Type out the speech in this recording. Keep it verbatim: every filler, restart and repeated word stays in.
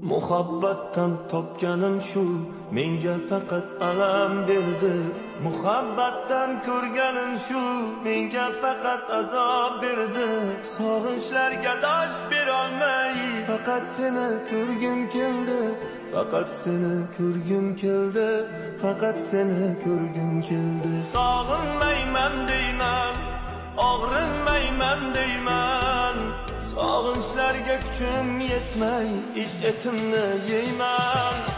Muhabbatdan topganim shu, menga faqat alam berdi. Muhabbatdan ko'rganim shu, menga faqat azob berdi. Sog'inchlarga dosh berolmay, faqat seni ko'rgim keldi. Faqat seni ko'rgim keldi. Faqat seni ko'rgim keldi. Sog'inmayman deyman, og'rinmayman deyman. Sog'inchlarga kuchim yetmay, ich etimni yeyman.